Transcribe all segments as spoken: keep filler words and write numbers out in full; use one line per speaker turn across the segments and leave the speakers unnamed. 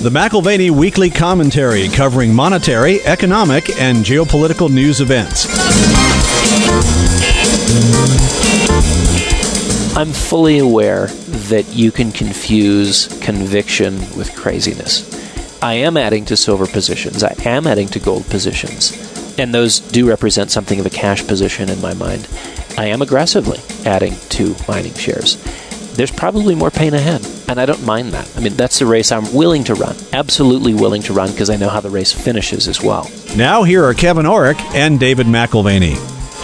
The McAlvany Weekly Commentary, covering monetary, economic, and geopolitical news events.
I'm fully aware that you can confuse conviction with craziness. I am adding to silver positions. I am adding to gold positions. And those do represent something of a cash position in my mind. I am aggressively adding to mining shares. There's probably more pain ahead, and I don't mind that. I mean, that's the race I'm willing to run, absolutely willing to run, because I know how the race finishes as well.
Now here are Kevin Orrick and David McAlvany.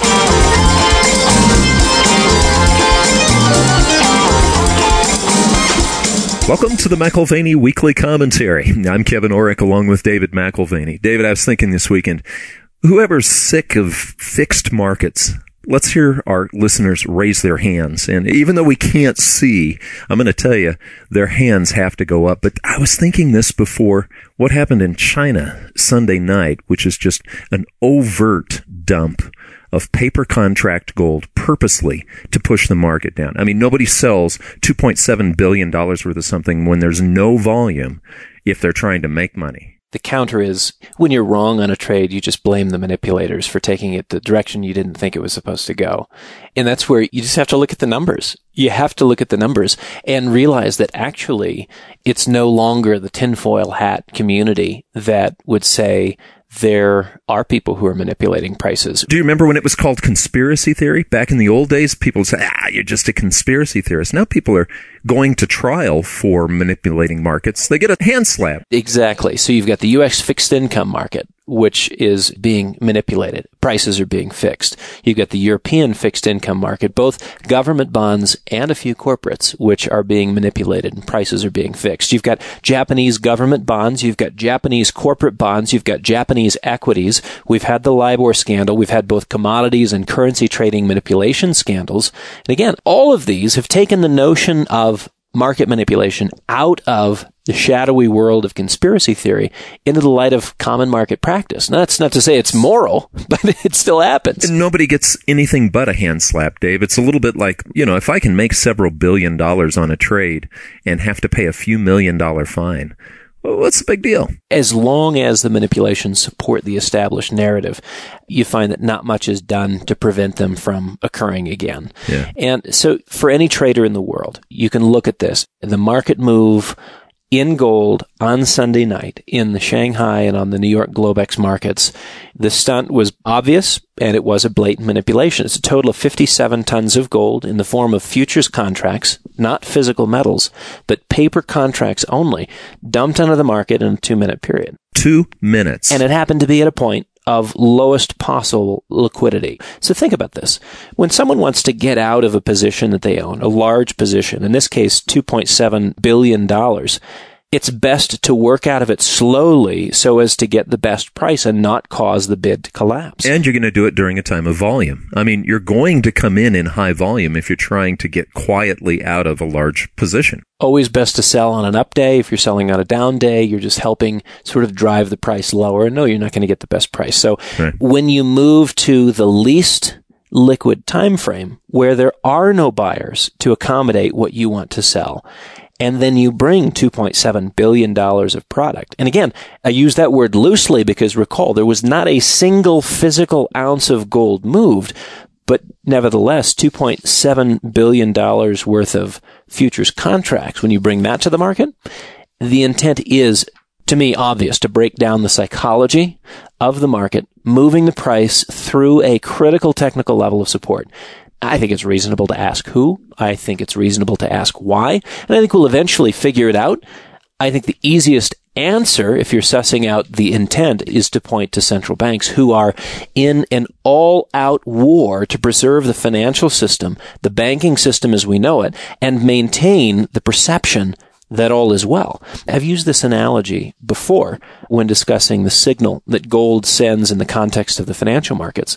Welcome to the McAlvany Weekly Commentary. I'm Kevin Orrick along with David McAlvany. David, I was thinking this weekend, whoever's sick of fixed markets, let's hear our listeners raise their hands. And even though we can't see, I'm going to tell you, their hands have to go up. But I was thinking this before, what happened in China Sunday night, which is just an overt dump of paper contract gold purposely to push the market down. I mean, nobody sells two point seven billion dollars worth of something when there's no volume if they're trying to make money.
The counter is, when you're wrong on a trade, you just blame the manipulators for taking it the direction you didn't think it was supposed to go. And that's where you just have to look at the numbers. You have to look at the numbers and realize that actually it's no longer the tinfoil hat community that would say there are people who are manipulating prices.
Do you remember when it was called conspiracy theory? Back in the old days, people would say, ah, you're just a conspiracy theorist. Now people are going to trial for manipulating markets. They get a hand slap.
Exactly. So you've got the U S fixed income market, which is being manipulated. Prices are being fixed. You've got the European fixed income market, both government bonds and a few corporates, which are being manipulated and prices are being fixed. You've got Japanese government bonds. You've got Japanese corporate bonds. You've got Japanese equities. We've had the LIBOR scandal. We've had both commodities and currency trading manipulation scandals. And again, all of these have taken the notion of market manipulation out of the shadowy world of conspiracy theory into the light of common market practice. Now, that's not to say it's moral, but it still happens.
And nobody gets anything but a hand slap, Dave. It's a little bit like, you know, if I can make several billion dollars on a trade and have to pay a few million dollar fine, well, what's the big deal?
As long as the manipulations support the established narrative, you find that not much is done to prevent them from occurring again.
Yeah.
And so for any trader in the world, you can look at this. The market move in gold on Sunday night in the Shanghai and on the New York Globex markets, the stunt was obvious and it was a blatant manipulation. It's a total of fifty-seven tons of gold in the form of futures contracts, not physical metals, but paper contracts only, dumped onto the market in a two-minute period.
Two minutes.
And it happened to be at a point of lowest possible liquidity. So think about this. When someone wants to get out of a position that they own, a large position, in this case two point seven billion dollars, it's best to work out of it slowly so as to get the best price and not cause the bid to collapse.
And you're going to do it during a time of volume. I mean, you're going to come in in high volume if you're trying to get quietly out of a large position.
Always best to sell on an up day. If you're selling on a down day, you're just helping sort of drive the price lower. And no, you're not going to get the best price. So
right.
When you move to the least liquid time frame where there are no buyers to accommodate what you want to sell, and then you bring two point seven billion dollars of product. And again, I use that word loosely because recall, there was not a single physical ounce of gold moved, but nevertheless, two point seven billion dollars worth of futures contracts. When you bring that to the market, the intent is, to me, obvious, to break down the psychology of the market, moving the price through a critical technical level of support. I think it's reasonable to ask who. I think it's reasonable to ask why. And I think we'll eventually figure it out. I think the easiest answer, if you're sussing out the intent, is to point to central banks who are in an all-out war to preserve the financial system, the banking system as we know it, and maintain the perception that all is well. I've used this analogy before when discussing the signal that gold sends in the context of the financial markets.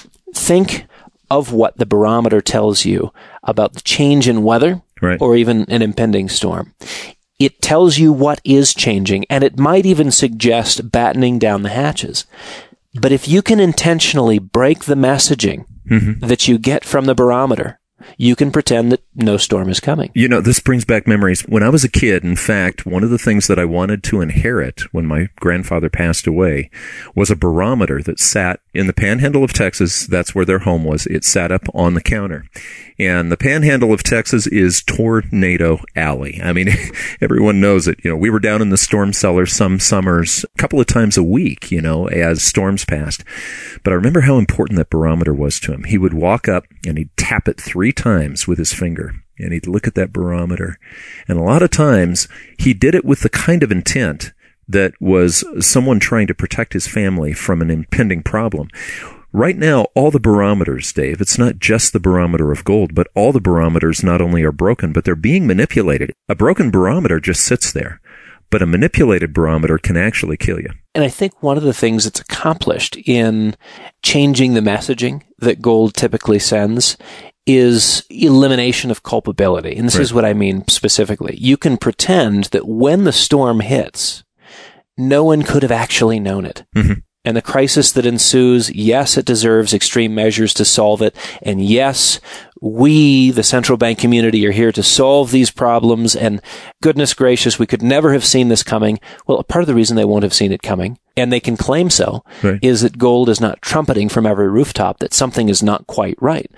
Think of what the barometer tells you about the change in weather,
right,
or even an impending storm. It tells you what is changing, and it might even suggest battening down the hatches. But if you can intentionally break the messaging
mm-hmm.
that you get from the barometer, you can pretend that no storm is coming.
You know, this brings back memories. When I was a kid, in fact, one of the things that I wanted to inherit when my grandfather passed away was a barometer that sat in the panhandle of Texas. That's where their home was. It sat up on the counter. And the panhandle of Texas is Tornado Alley. I mean, everyone knows it. You know, we were down in the storm cellar some summers, a couple of times a week, you know, as storms passed. But I remember how important that barometer was to him. He would walk up and he'd tap it three times with his finger. And he'd look at that barometer. And a lot of times he did it with the kind of intent that was someone trying to protect his family from an impending problem. Right now, all the barometers, Dave, it's not just the barometer of gold, but all the barometers not only are broken, but they're being manipulated. A broken barometer just sits there, but a manipulated barometer can actually kill you.
And I think one of the things that's accomplished in changing the messaging that gold typically sends is elimination of culpability. And this right. is what I mean specifically. You can pretend that when the storm hits, no one could have actually known it. Mm-hmm. And the crisis that ensues, yes, it deserves extreme measures to solve it. And yes, we, the central bank community, are here to solve these problems. And goodness gracious, we could never have seen this coming. Well, part of the reason they won't have seen it coming, and they can claim so, right. is that gold is not trumpeting from every rooftop that something is not quite right.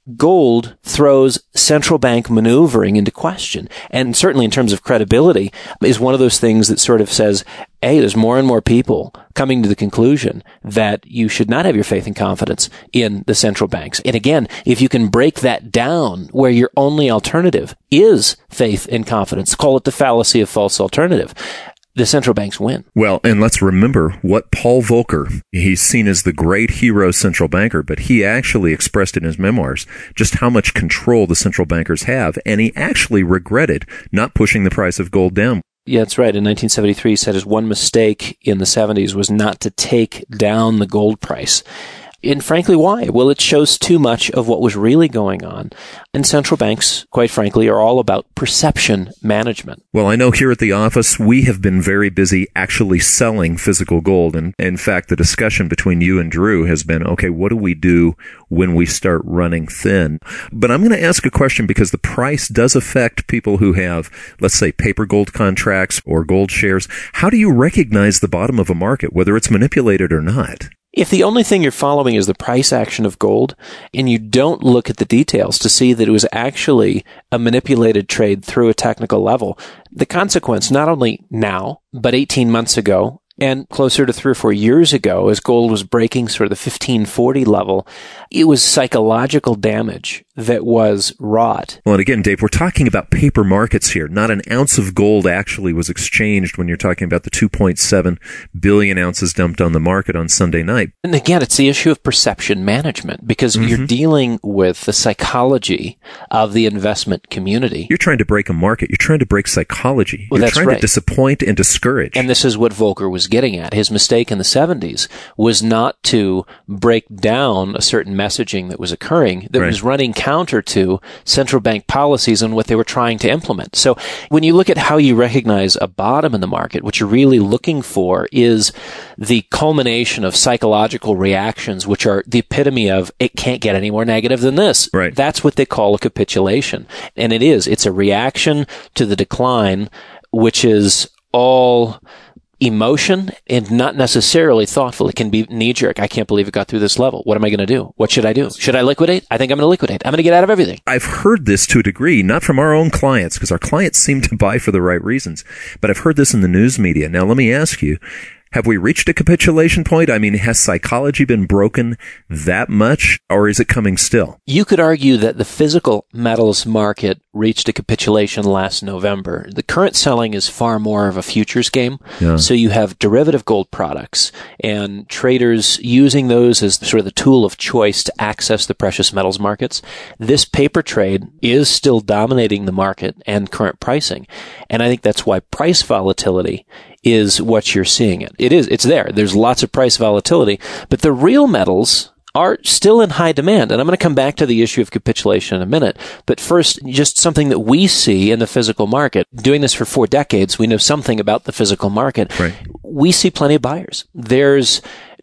Gold throws central bank maneuvering into question. And certainly in terms of credibility, is one of those things that sort of says, hey, there's more and more people coming to the conclusion that you should not have your faith and confidence in the central banks. And again, if you can break that down where your only alternative is faith and confidence, call it the fallacy of false alternative, the central banks win.
Well, and let's remember what Paul Volcker, he's seen as the great hero central banker, but he actually expressed in his memoirs just how much control the central bankers have, and he actually regretted not pushing the price of gold down.
Yeah, that's right. In nineteen seventy-three, he said his one mistake in the seventies was not to take down the gold price. And frankly, why? Well, it shows too much of what was really going on. And central banks, quite frankly, are all about perception management.
Well, I know here at the office, we have been very busy actually selling physical gold. And in fact, the discussion between you and Drew has been, okay, what do we do when we start running thin? But I'm going to ask a question because the price does affect people who have, let's say, paper gold contracts or gold shares. How do you recognize the bottom of a market, whether it's manipulated or not?
If the only thing you're following is the price action of gold, and you don't look at the details to see that it was actually a manipulated trade through a technical level, the consequence, not only now, but eighteen months ago, and closer to three or four years ago, as gold was breaking sort of the fifteen forty level, it was psychological damage that was wrought.
Well, and again, Dave, we're talking about paper markets here. Not an ounce of gold actually was exchanged when you're talking about the two point seven billion ounces dumped on the market on Sunday night.
And again, it's the issue of perception management because mm-hmm. you're dealing with the psychology of the investment community.
You're trying to break a market. You're trying to break psychology.
Well,
you're
that's
trying
right.
to disappoint and discourage.
And this is what Volcker was getting at. His mistake in the seventies was not to break down a certain messaging that was occurring that right. was running counter to central bank policies and what they were trying to implement. So when you look at how you recognize a bottom in the market, what you're really looking for is the culmination of psychological reactions, which are the epitome of it can't get any more negative than this.
Right.
That's what they call a capitulation. And it is. It's a reaction to the decline, which is all emotion and not necessarily thoughtful. It can be knee-jerk. I can't believe it got through this level. What am I going to do? What should I do? Should I liquidate? I think I'm going to liquidate. I'm going to get out of everything.
I've heard this to a degree, not from our own clients, because our clients seem to buy for the right reasons, but I've heard this in the news media. Now, let me ask you, have we reached a capitulation point? I mean, has psychology been broken that much, or is it coming still?
You could argue that the physical metals market reached a capitulation last November. The current selling is far more of a futures game. Yeah. So you have derivative gold products and traders using those as sort of the tool of choice to access the precious metals markets. This paper trade is still dominating the market and current pricing. And I think that's why price volatility is what you're seeing it. It is, it's there. There's lots of price volatility, but the real metals are still in high demand. And I'm going to come back to the issue of capitulation in a minute. But first, just something that we see in the physical market. Doing this for four decades, we know something about the physical market.
Right.
We see plenty of buyers. There's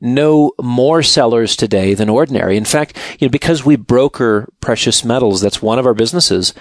no more sellers today than ordinary. In fact, you know, because we broker precious metals, that's one of our businesses.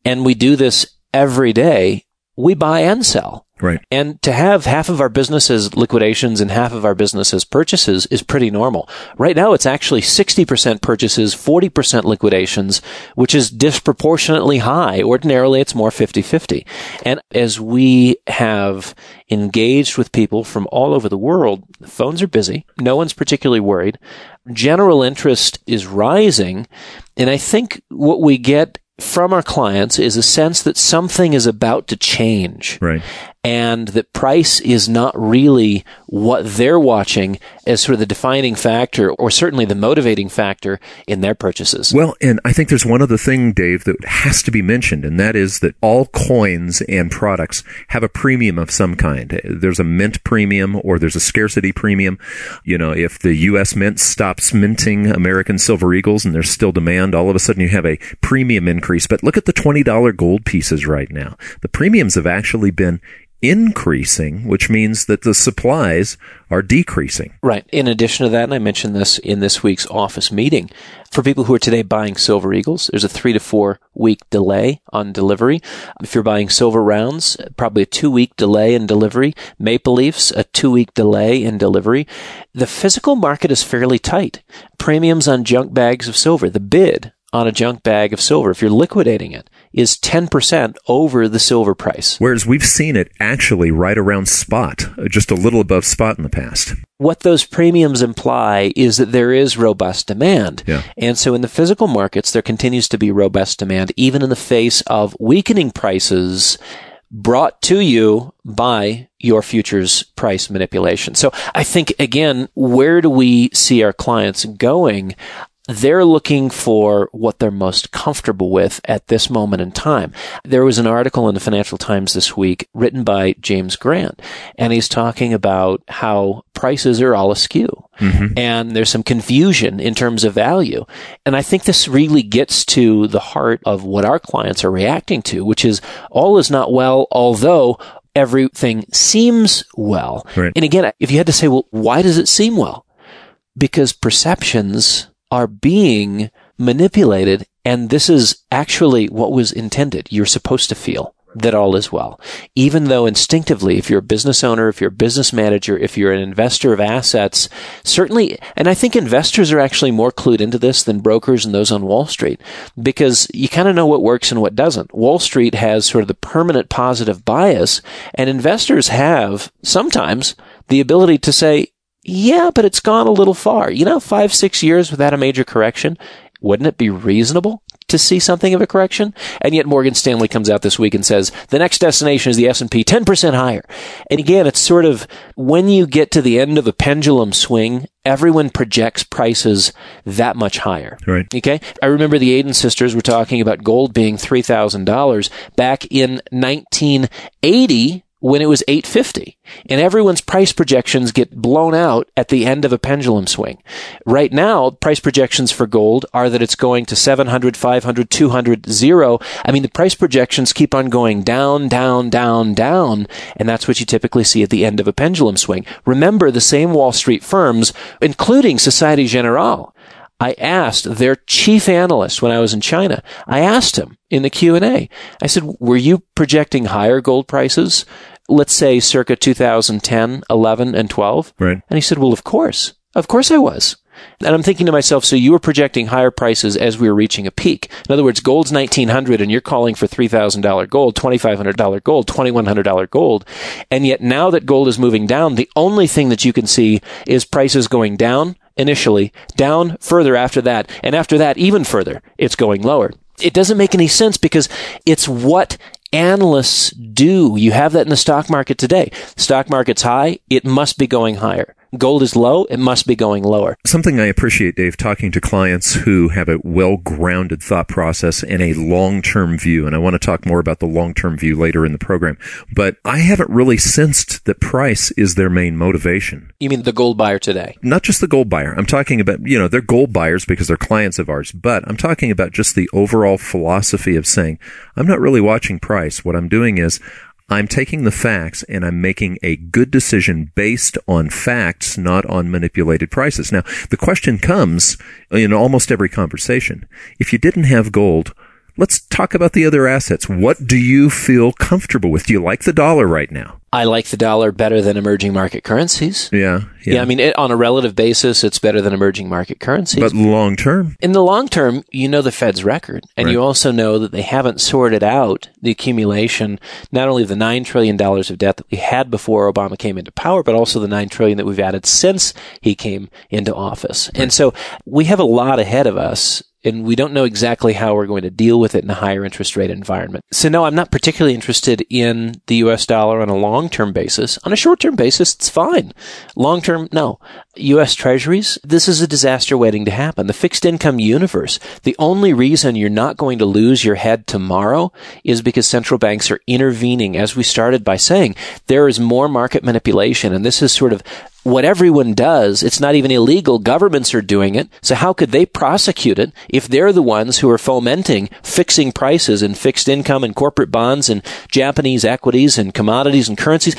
and we do this every day, we buy and sell.
Right.
And to have half of our business as liquidations and half of our business as purchases is pretty normal. Right now, it's actually sixty percent purchases, forty percent liquidations, which is disproportionately high. Ordinarily, it's more fifty-fifty. And as we have engaged with people from all over the world, the phones are busy. No one's particularly worried. General interest is rising. And I think what we get from our clients is a sense that something is about to change.
Right.
And that price is not really what they're watching as sort of the defining factor, or certainly the motivating factor in their purchases.
Well, and I think there's one other thing, Dave, that has to be mentioned, and that is that all coins and products have a premium of some kind. There's a mint premium or there's a scarcity premium. You know, if the U S Mint stops minting American Silver Eagles and there's still demand, all of a sudden you have a premium increase. But look at the twenty dollar gold pieces right now. The premiums have actually been increasing, which means that the supplies are decreasing.
Right. In addition to that, and I mentioned this in this week's office meeting, for people who are today buying Silver Eagles, there's a three to four week delay on delivery. If you're buying silver rounds, probably a two week delay in delivery. Maple Leafs, a two week delay in delivery. The physical market is fairly tight. Premiums on junk bags of silver, the bid on a junk bag of silver, if you're liquidating it, is ten percent over the silver price.
Whereas we've seen it actually right around spot, just a little above spot in the past.
What those premiums imply is that there is robust demand.
Yeah.
And so in the physical markets, there continues to be robust demand, even in the face of weakening prices brought to you by your futures price manipulation. So I think, again, where do we see our clients going? They're looking for what they're most comfortable with at this moment in time. There was an article in the Financial Times this week written by James Grant, and he's talking about how prices are all askew. Mm-hmm. And there's some confusion in terms of value. And I think this really gets to the heart of what our clients are reacting to, which is all is not well, although everything seems well.
Right.
And again, if you had to say, well, why does it seem well? Because perceptions are being manipulated, and this is actually what was intended. You're supposed to feel that all is well, even though instinctively, if you're a business owner, if you're a business manager, if you're an investor of assets, certainly, and I think investors are actually more clued into this than brokers and those on Wall Street, because you kind of know what works and what doesn't. Wall Street has sort of the permanent positive bias, and investors have sometimes the ability to say, yeah, but it's gone a little far. You know, five, six years without a major correction, wouldn't it be reasonable to see something of a correction? And yet Morgan Stanley comes out this week and says, the next destination is the S and P, ten percent higher. And again, it's sort of, when you get to the end of a pendulum swing, everyone projects prices that much higher.
Right.
Okay? I remember the Aden sisters were talking about gold being three thousand dollars back in nineteen eighty, when it was eight fifty, and everyone's price projections get blown out at the end of a pendulum swing. Right now, price projections for gold are that it's going to seven hundred, five hundred, two hundred, zero. I mean, the price projections keep on going down, down, down, down, and that's what you typically see at the end of a pendulum swing. Remember, the same Wall Street firms, including Societe Generale, I asked their chief analyst when I was in China, I asked him in the Q and A, I said, were you projecting higher gold prices, let's say circa two thousand ten, eleven, and twelve?
Right.
And he said, well, of course. Of course I was. And I'm thinking to myself, so you were projecting higher prices as we were reaching a peak. In other words, gold's nineteen hundred and you're calling for three thousand dollars gold, twenty-five hundred dollars gold, twenty-one hundred dollars gold. And yet now that gold is moving down, the only thing that you can see is prices going down initially, down further after that, and after that, even further, it's going lower. It doesn't make any sense because it's what analysts do. You have that in the stock market today. Stock market's high, it must be going higher. Gold is low, it must be going lower.
Something I appreciate, Dave, talking to clients who have a well-grounded thought process and a long-term view, and I want to talk more about the long-term view later in the program, but I haven't really sensed that price is their main motivation.
You mean the gold buyer today?
Not just the gold buyer. I'm talking about, you know, they're gold buyers because they're clients of ours, but I'm talking about just the overall philosophy of saying, I'm not really watching price. What I'm doing is, I'm taking the facts and I'm making a good decision based on facts, not on manipulated prices. Now, the question comes in almost every conversation. If you didn't have gold, Let's talk about the other assets. What do you feel comfortable with? Do you like the dollar right now?
I like the dollar better than emerging market currencies.
Yeah. Yeah,
yeah I mean, it, on a relative basis, it's better than emerging market currencies.
But long term?
In the long term, you know the Fed's record. And right. you also know that they haven't sorted out the accumulation, not only of the nine trillion dollars of debt that we had before Obama came into power, but also the nine trillion dollars that we've added since he came into office. Right. And so we have a lot ahead of us. And we don't know exactly how we're going to deal with it in a higher interest rate environment. So no, I'm not particularly interested in the U S dollar on a long-term basis. On a short-term basis, it's fine. Long-term, no. U S Treasuries, this is a disaster waiting to happen. The fixed income universe, the only reason you're not going to lose your head tomorrow is because central banks are intervening. As we started by saying, there is more market manipulation, and this is sort of what everyone does. It's not even illegal. Governments are doing it. So how could they prosecute it if they're the ones who are fomenting fixing prices in fixed income and corporate bonds and Japanese equities and commodities and currencies?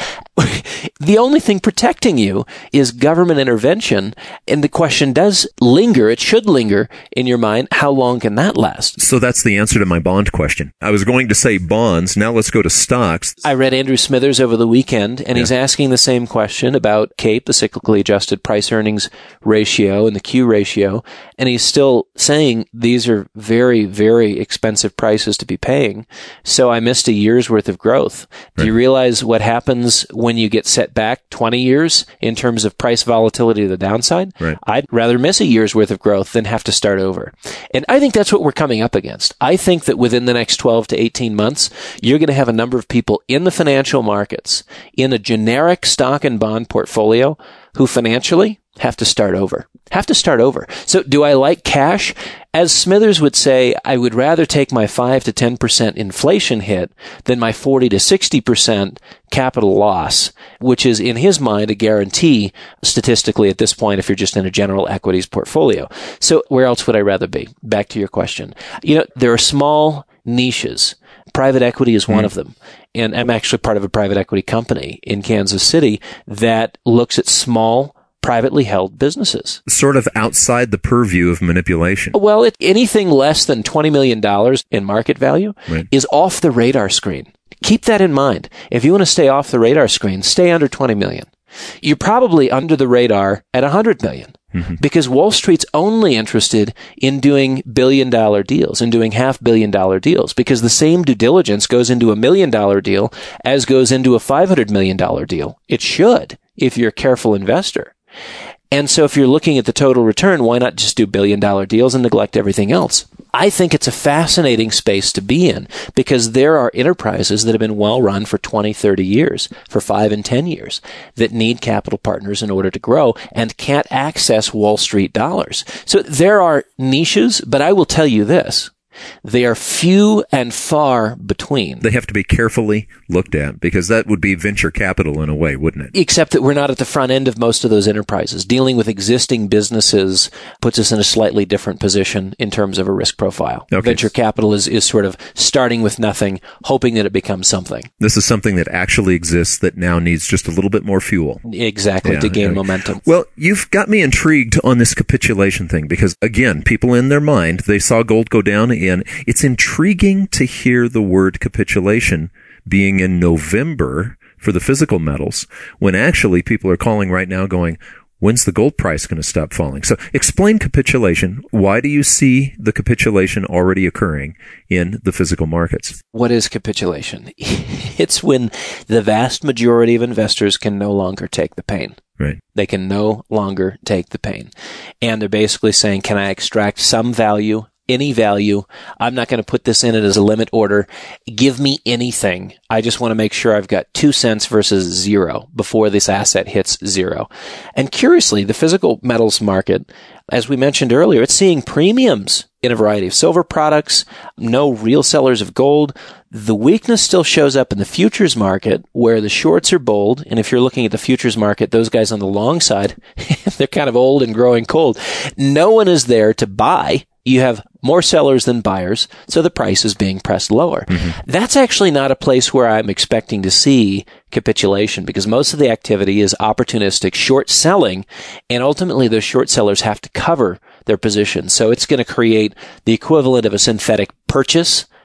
The only thing protecting you is government intervention. And the question does linger. It should linger in your mind. How long can that last?
So that's the answer to my bond question. I was going to say bonds. Now let's go to stocks.
I read Andrew Smithers over the weekend, and yeah. he's asking the same question about CAPE, the cyclically adjusted price earnings ratio, and the Q ratio. And he's still saying these are very, very expensive prices to be paying. So I missed a year's worth of growth. Right. Do you realize what happens when you get set back twenty years in terms of price volatility to the downside?
Right.
I'd rather miss a year's worth of growth than have to start over. And I think that's what we're coming up against. I think that within the next twelve to eighteen months, you're going to have a number of people in the financial markets, in a generic stock and bond portfolio, who financially have to start over. Have to start over. So do I like cash? As Smithers would say, I would rather take my five to ten percent inflation hit than my forty to sixty percent capital loss, which is in his mind a guarantee statistically at this point if you're just in a general equities portfolio. So where else would I rather be? Back to your question. You know, there are small niches. Private equity is one mm. of them. And I'm actually part of a private equity company in Kansas City that looks at small, privately held businesses.
Sort of outside the purview of manipulation.
Well, it, anything less than twenty million dollars in market value
right.
is off the radar screen. Keep that in mind. If you want to stay off the radar screen, stay under twenty million dollars. You're probably under the radar at one hundred million dollars. Mm-hmm. Because Wall Street's only interested in doing billion dollar deals and doing half billion dollar deals, because the same due diligence goes into a million dollar deal as goes into a five hundred million dollars deal. It should, if you're a careful investor. And so if you're looking at the total return, why not just do billion dollar deals and neglect everything else? I think it's a fascinating space to be in, because there are enterprises that have been well run for twenty, thirty years, for five and ten years, that need capital partners in order to grow and can't access Wall Street dollars. So there are niches, but I will tell you this. They are few and far between.
They have to be carefully looked at, because that would be venture capital in a way, wouldn't it?
Except that we're not at the front end of most of those enterprises. Dealing with existing businesses puts us in a slightly different position in terms of a risk profile.
Okay.
Venture capital is, is sort of starting with nothing, hoping that it becomes something.
This is something that actually exists that now needs just a little bit more fuel.
Exactly, yeah, to gain
yeah.
momentum.
Well, you've got me intrigued on this capitulation thing, because, again, people in their mind, they saw gold go down, and it's intriguing to hear the word capitulation being in November for the physical metals, when actually people are calling right now going, when's the gold price going to stop falling? So explain capitulation. Why do you see the capitulation already occurring in the physical markets?
What is capitulation? It's when the vast majority of investors can no longer take the pain.
Right.
They can no longer take the pain. And they're basically saying, can I extract some value, any value? I'm not going to put this in it as a limit order. Give me anything. I just want to make sure I've got two cents versus zero before this asset hits zero. And curiously, the physical metals market, as we mentioned earlier, it's seeing premiums in a variety of silver products, no real sellers of gold. The weakness still shows up in the futures market, where the shorts are bold. And if you're looking at the futures market, those guys on the long side, they're kind of old and growing cold. No one is there to buy. You have more sellers than buyers, so the price is being pressed lower. Mm-hmm. That's actually not a place where I'm expecting to see capitulation, because most of the activity is opportunistic short selling, and ultimately those short sellers have to cover their positions. So it's going to create the equivalent of a synthetic purchase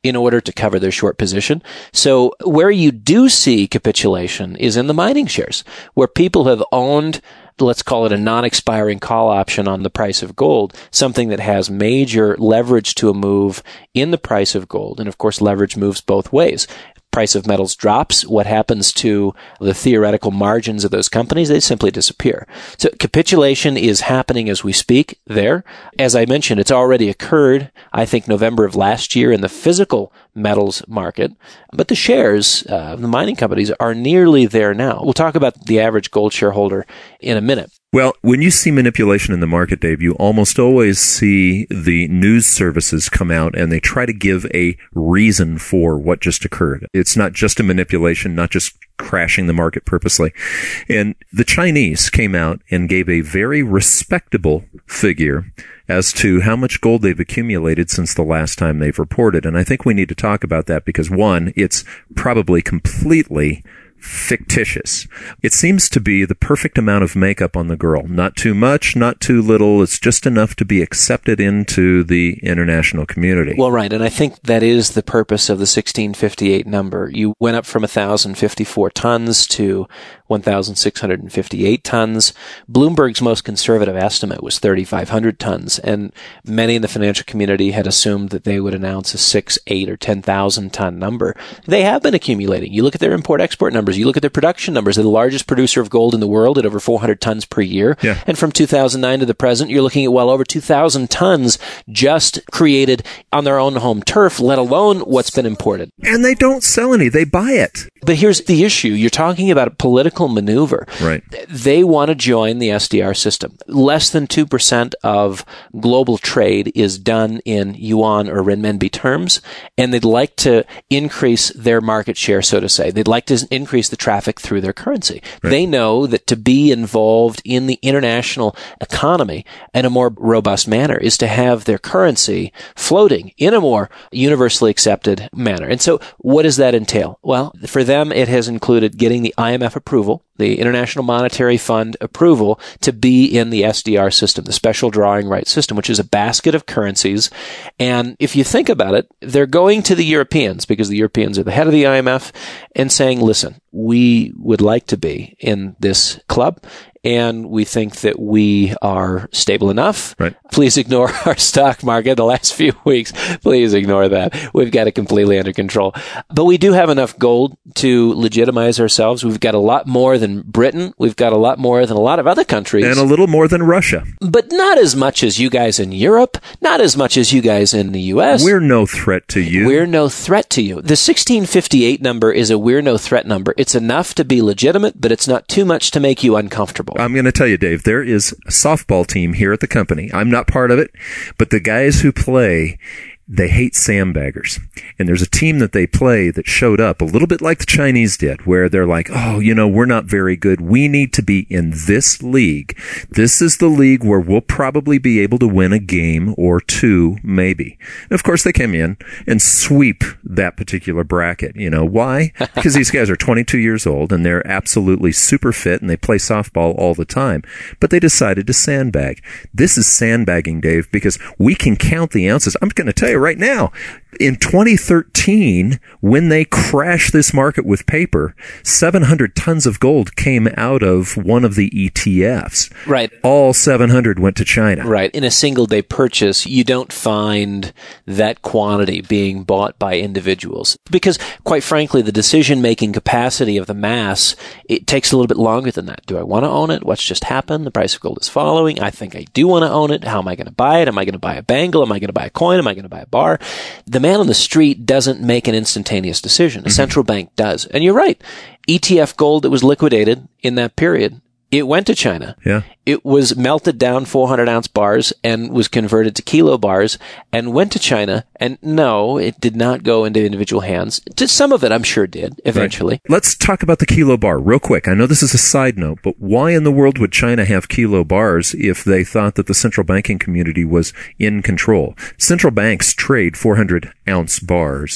in order to cover their short position. So where you do see capitulation is in the mining shares, where people have owned, let's call it a non-expiring call option on the price of gold, something that has major leverage to a move in the price of gold. And of course, leverage moves both ways. Price of metals drops, what happens to the theoretical margins of those companies? They simply disappear. So capitulation is happening as we speak there. As I mentioned, it's already occurred, I think, November of last year in the physical metals market. But the shares uh, of the mining companies are nearly there now. We'll talk about the average gold shareholder in a minute.
Well, when you see manipulation in the market, Dave, you almost always see the news services come out and they try to give a reason for what just occurred. It's not just a manipulation, not just crashing the market purposely. And the Chinese came out and gave a very respectable figure as to how much gold they've accumulated since the last time they've reported. And I think we need to talk about that because, one, it's probably completely fictitious. It seems to be the perfect amount of makeup on the girl. Not too much, not too little. It's just enough to be accepted into the international community.
Well, right. And I think that is the purpose of the sixteen fifty-eight number. You went up from one thousand fifty-four tons to one thousand six hundred fifty-eight tons. Bloomberg's most conservative estimate was thirty-five hundred tons. And many in the financial community had assumed that they would announce a six, eight, or ten thousand ton number. They have been accumulating. You look at their import-export numbers. You look at their production numbers. They're the largest producer of gold in the world at over four hundred tons per year.
Yeah.
And from two thousand nine to the present, you're looking at well over two thousand tons just created on their own home turf, let alone what's been imported.
And they don't sell any. They buy it.
But here's the issue. You're talking about a political maneuver.
Right.
They want to join the S D R system. Less than two percent of global trade is done in yuan or renminbi terms, and they'd like to increase their market share, so to say. They'd like to increase the traffic through their currency. Right. They know that to be involved in the international economy in a more robust manner is to have their currency floating in a more universally accepted manner. And so what does that entail? Well, for them, it has included getting the I M F approval, the International Monetary Fund approval, to be in the S D R system, the Special Drawing Rights System, which is a basket of currencies. And if you think about it, they're going to the Europeans, because the Europeans are the head of the I M F, and saying, listen, we would like to be in this club, and we think that we are stable enough.
Right.
Please ignore our stock market the last few weeks. Please ignore that. We've got it completely under control. But we do have enough gold to legitimize ourselves. We've got a lot more than Britain. We've got a lot more than a lot of other countries.
And a little more than Russia.
But not as much as you guys in Europe. Not as much as you guys in the U S.
We're no threat to you.
We're no threat to you. The sixteen fifty-eight number is a we're no threat number. It's enough to be legitimate, but it's not too much to make you uncomfortable.
I'm going to tell you, Dave, there is a softball team here at the company. I'm not part of it, but the guys who play, they hate sandbaggers. And there's a team that they play that showed up a little bit like the Chinese did, where they're like, oh, you know, we're not very good. We need to be in this league. This is the league where we'll probably be able to win a game or two, maybe. And of course, they came in and sweep that particular bracket. You know, why? Because these guys are twenty-two years old and they're absolutely super fit and they play softball all the time. But they decided to sandbag. This is sandbagging, Dave, because we can count the ounces. I'm going to tell you right now, in twenty thirteen, when they crashed this market with paper, seven hundred tons of gold came out of one of the E T Fs.
Right.
All seven hundred went to China.
Right. In a single day purchase, you don't find that quantity being bought by individuals. Because, quite frankly, the decision-making capacity of the mass, it takes a little bit longer than that. Do I want to own it? What's just happened? The price of gold is following. I think I do want to own it. How am I going to buy it? Am I going to buy a bangle? Am I going to buy a coin? Am I going to buy a bar? The man on the street doesn't make an instantaneous decision. A mm-hmm. central bank does. And you're right. E T F gold that was liquidated in that period, it went to China.
Yeah.
It was melted down four hundred ounce bars and was converted to kilo bars and went to China. And no, it did not go into individual hands. To some of it, I'm sure did eventually.
Right. Let's talk about the kilo bar real quick. I know this is a side note, but why in the world would China have kilo bars if they thought that the central banking community was in control? Central banks trade four hundred ounce bars.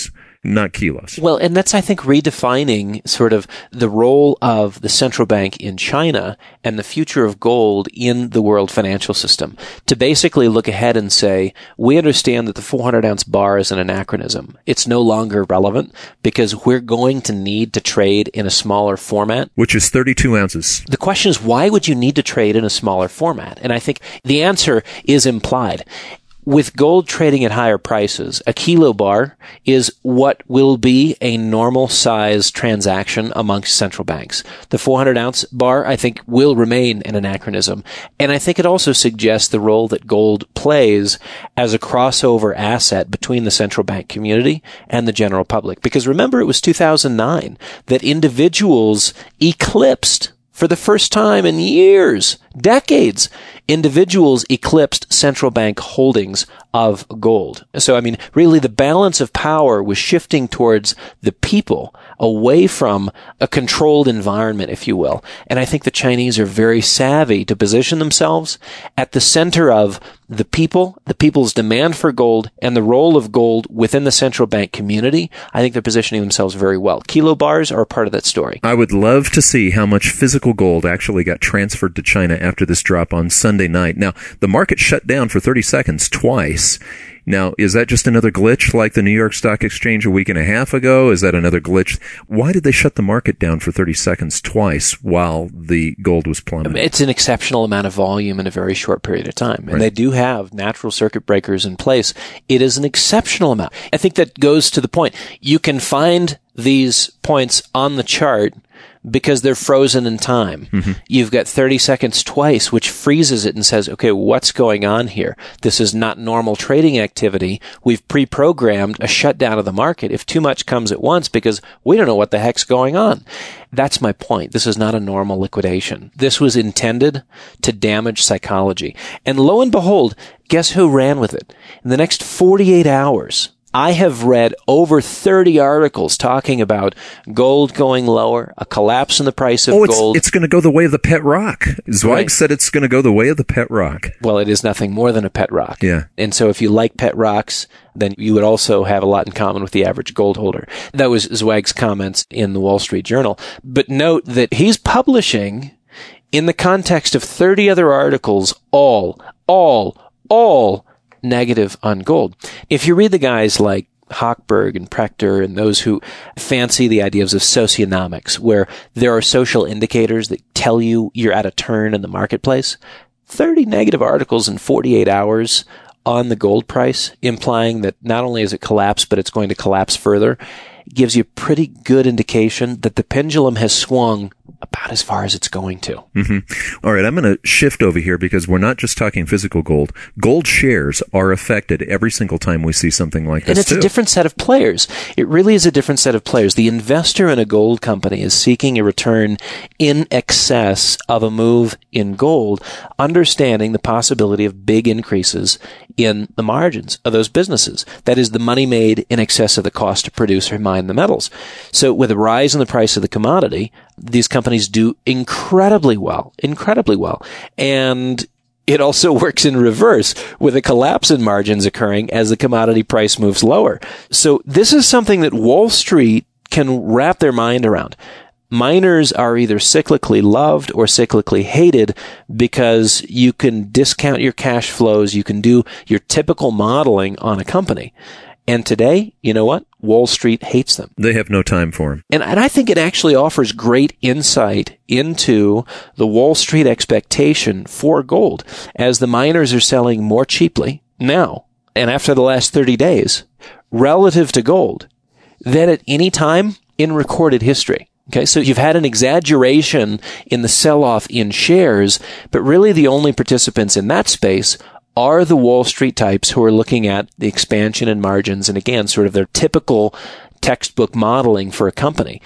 not kilos.
Well, and that's, I think, redefining sort of the role of the central bank in China and the future of gold in the world financial system. To basically look ahead and say, we understand that the four hundred ounce bar is an anachronism. It's no longer relevant because we're going to need to trade in a smaller format.
Which is thirty-two ounces.
The question is, why would you need to trade in a smaller format? And I think the answer is implied. With gold trading at higher prices, a kilo bar is what will be a normal size transaction amongst central banks. The four hundred ounce bar, I think, will remain an anachronism. And I think it also suggests the role that gold plays as a crossover asset between the central bank community and the general public. Because remember, it was two thousand nine that individuals eclipsed, for the first time in years, decades, individuals eclipsed central bank holdings of gold. So, I mean, really the balance of power was shifting towards the people, away from a controlled environment, if you will. And I think the Chinese are very savvy to position themselves at the center of the people, the people's demand for gold, and the role of gold within the central bank community. I think they're positioning themselves very well. Kilo bars are a part of that story.
I would love to see how much physical gold actually got transferred to China after this drop on Sunday night. Now, the market shut down for thirty seconds twice. Now, is that just another glitch like the New York Stock Exchange a week and a half ago? Is that another glitch? Why did they shut the market down for thirty seconds twice while the gold was plummeting?
It's an exceptional amount of volume in a very short period of time. And
Right.
they do have natural circuit breakers in place. It is an exceptional amount. I think that goes to the point. You can find these points on the chart because they're frozen in time. Mm-hmm. You've got thirty seconds twice, which freezes it and says, okay, what's going on here? This is not normal trading activity. We've pre-programmed a shutdown of the market if too much comes at once because we don't know what the heck's going on. That's my point. This is not a normal liquidation. This was intended to damage psychology. And lo and behold, guess who ran with it? In the next forty-eight hours, I have read over thirty articles talking about gold going lower, a collapse in the price of
oh, it's,
gold.
it's going to go the way of the pet rock. Zweig
Right.
said it's going to go the way of the pet rock.
Well, it is nothing more than a pet rock.
Yeah.
And so if you like pet rocks, then you would also have a lot in common with the average gold holder. That was Zweig's comments in the Wall Street Journal. But note that he's publishing in the context of thirty other articles, all, all, all negative on gold. If you read the guys like Hochberg and Prechter and those who fancy the ideas of socionomics, where there are social indicators that tell you you're at a turn in the marketplace, thirty negative articles in forty-eight hours on the gold price, implying that not only has it collapsed, but it's going to collapse further, gives you a pretty good indication that the pendulum has swung about as far as it's going to.
Mm-hmm. All right, I'm going to shift over here because we're not just talking physical gold. Gold shares are affected every single time we see something like this,
And it's
too.
a different set of players. It really is a different set of players. The investor in a gold company is seeking a return in excess of a move in gold, understanding the possibility of big increases in the margins of those businesses. That is the money made in excess of the cost to produce or mine the metals. So with a rise in the price of the commodity, these companies do incredibly well, incredibly well. And it also works in reverse with a collapse in margins occurring as the commodity price moves lower. So this is something that Wall Street can wrap their mind around. Miners are either cyclically loved or cyclically hated because you can discount your cash flows. You can do your typical modeling on a company. And today, you know what? Wall Street hates them.
They have no time for them.
And, and I think it actually offers great insight into the Wall Street expectation for gold as the miners are selling more cheaply now and after the last thirty days relative to gold than at any time in recorded history. Okay, so you've had an exaggeration in the sell-off in shares, but really the only participants in that space are the Wall Street types who are looking at the expansion in margins and, again, sort of their typical textbook modeling for a company.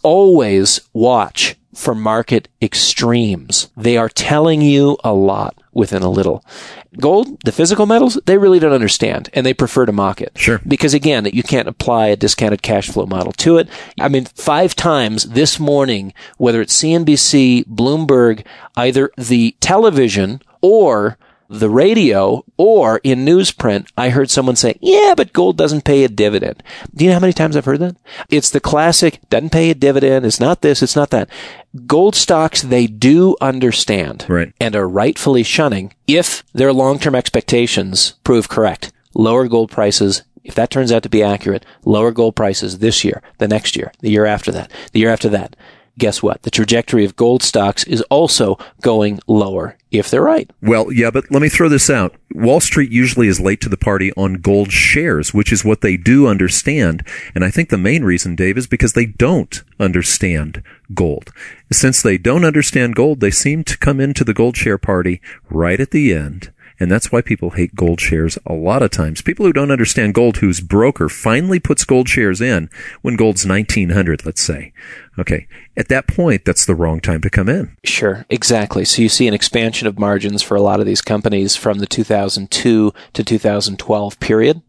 Always watch for market extremes. They are telling you a lot within a little. Gold, the physical metals, they really don't understand, and they prefer to mock it.
Sure.
Because, again, you can't apply a discounted cash flow model to it. I mean, five times this morning, whether it's C N B C, Bloomberg, either the television or the radio or in newsprint, I heard someone say, yeah, but gold doesn't pay a dividend. Do you know how many times I've heard that? It's the classic, doesn't pay a dividend, it's not this, it's not that. Gold stocks, they do understand
right.
and are rightfully shunning if their long-term expectations prove correct. Lower gold prices, if that turns out to be accurate, lower gold prices this year, the next year, the year after that, the year after that. Guess what? The trajectory of gold stocks is also going lower if they're right.
Well, yeah, but let me throw this out. Wall Street usually is late to the party on gold shares, which is what they do understand. And I think the main reason, Dave, is because they don't understand gold. Since they don't understand gold, they seem to come into the gold share party right at the end. And that's why people hate gold shares a lot of times. People who don't understand gold, whose broker finally puts gold shares in when gold's nineteen hundred, let's say. Okay. At that point, that's the wrong time to come in.
Sure. Exactly. So you see an expansion of margins for a lot of these companies from the two thousand two to two thousand twelve period.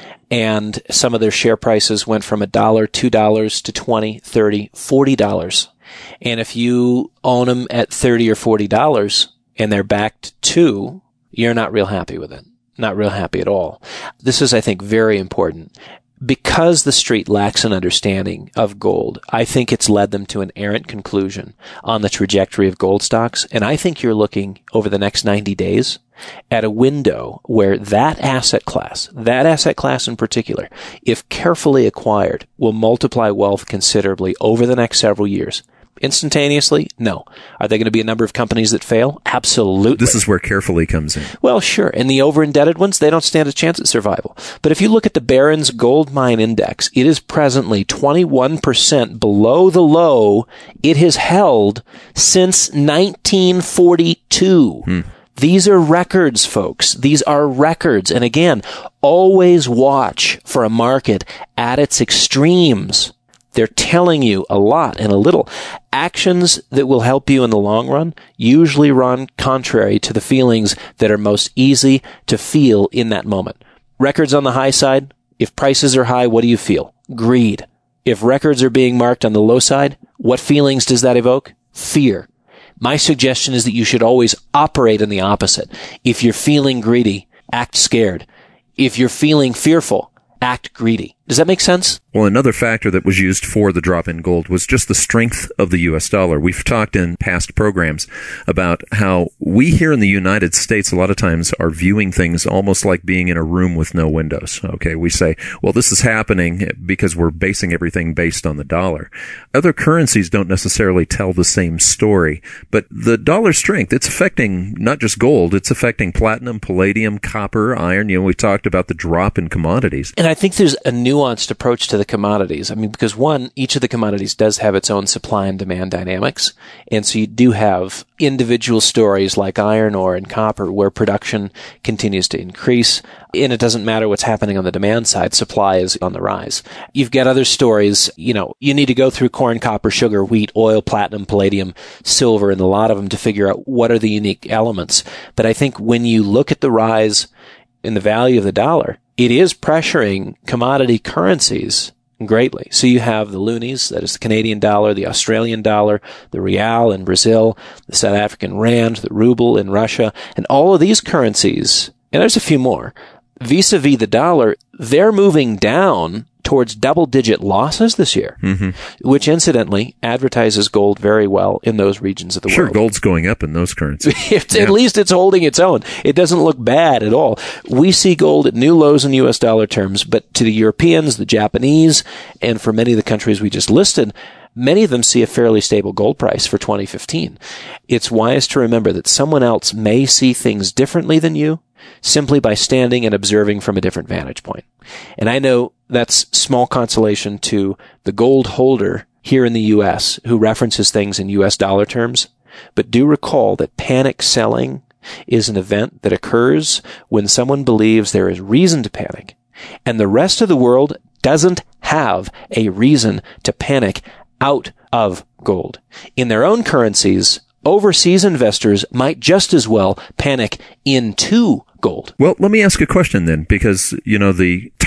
And some of their share prices went from a dollar, two dollars to twenty, thirty, forty dollars. And if you own them at thirty or forty dollars and they're backed to, you're not real happy with it. Not real happy at all. This is, I think, very important. Because the street lacks an understanding of gold, I think it's led them to an errant conclusion on the trajectory of gold stocks. And I think you're looking over the next ninety days at a window where that asset class, that asset class in particular, if carefully acquired, will multiply wealth considerably over the next several years. Instantaneously? No. Are there going to be a number of companies that fail? Absolutely.
This is where carefully comes in.
Well, sure. And the over-indebted ones, they don't stand a chance at survival. But if you look at the Barron's Gold Mine Index, it is presently twenty-one percent below the low it has held since nineteen forty-two. Hmm. These are records, folks. These are records. And again, always watch for a market at its extremes. They're telling you a lot and a little. Actions that will help you in the long run usually run contrary to the feelings that are most easy to feel in that moment. Records on the high side, if prices are high, what do you feel? Greed. If records are being marked on the low side, what feelings does that evoke? Fear. My suggestion is that you should always operate in the opposite. If you're feeling greedy, act scared. If you're feeling fearful, act greedy. Does that make sense?
Well, another factor that was used for the drop in gold was just the strength of the U S dollar. We've talked in past programs about how we here in the United States a lot of times are viewing things almost like being in a room with no windows. Okay, we say, well, this is happening because we're basing everything based on the dollar. Other currencies don't necessarily tell the same story, but the dollar strength, it's affecting not just gold, it's affecting platinum, palladium, copper, iron. You know, we talked about the drop in commodities.
And I think there's a nuanced approach to the commodities. I mean, because one, each of the commodities does have its own supply and demand dynamics. And so you do have individual stories like iron ore and copper where production continues to increase. And it doesn't matter what's happening on the demand side. Supply is on the rise. You've got other stories, you know, you need to go through corn, copper, sugar, wheat, oil, platinum, palladium, silver, and a lot of them to figure out what are the unique elements. But I think when you look at the rise in the value of the dollar, it is pressuring commodity currencies greatly. So you have the loonies, that is the Canadian dollar, the Australian dollar, the real in Brazil, the South African rand, the ruble in Russia, and all of these currencies, and there's a few more, vis-a-vis the dollar, they're moving down towards double-digit losses this year, mm-hmm. which incidentally advertises gold very well in those regions of the
sure,
world.
Sure, gold's going up in those currencies.
it's, yeah. At least it's holding its own. It doesn't look bad at all. We see gold at new lows in U S dollar terms, but to the Europeans, the Japanese, and for many of the countries we just listed, many of them see a fairly stable gold price for twenty fifteen. It's wise to remember that someone else may see things differently than you simply by standing and observing from a different vantage point. And I know that's small consolation to the gold holder here in the U S who references things in U S dollar terms, but do recall that panic selling is an event that occurs when someone believes there is reason to panic, and the rest of the world doesn't have a reason to panic out of gold. In their own currencies, overseas investors might just as well panic into gold.
Well, let me ask a question then, because, you know, the